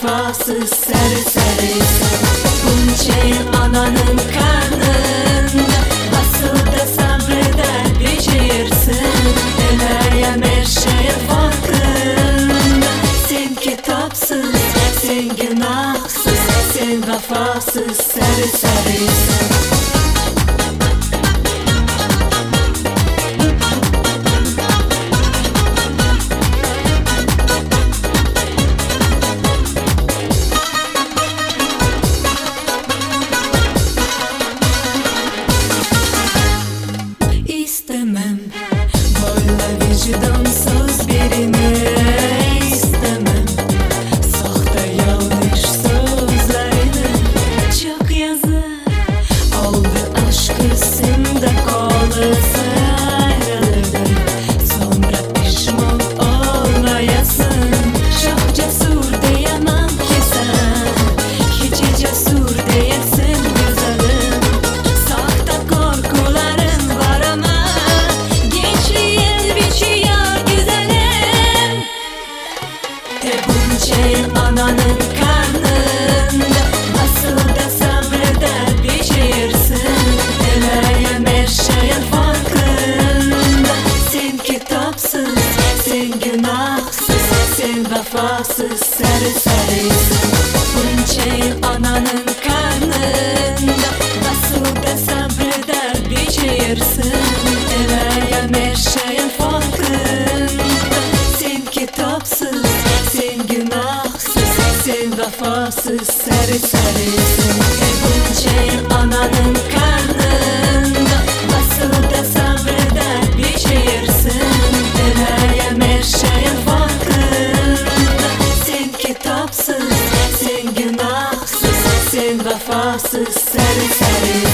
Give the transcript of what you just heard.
vefasız serserisin. Bunca yıl ananın karnında, nasıl da sabreder becerisin. Eləyəm her şeyin farkında. Sen kitapsız, sen günahsız, sen vefasız serserisin. İstemem böyle vicdansız birini, istemem sahte yanlış sözlerini. Çok yazık oldu aşk üstünde kalısı ayrılırdım, sonra pişman olmayasın. Çok cesur diyemem ki sen, hiç cesur değilsin güzelim. Sahte korkuların var ama gençliğin biçiyor güzelim. Bunca yıl ananın karnında, nasıl da sabreder becerisin. Eləyəm her şeyin farkında. Sen kitapsız, sen günahsız, sen vefasız serserisin. Bunca yıl ananın karnında, nasıl da sabreder becerisin. Eləyəm her şeyin farkında. Sen kitapsız, sen günahsız, sen vefasız serserisin. Bunca yıl ananın karnında, nasıl da sabreder becerisin. Eləyəm her şeyin farkında. Sen kitapsız, sen günahsız, sen vefasız serserisin.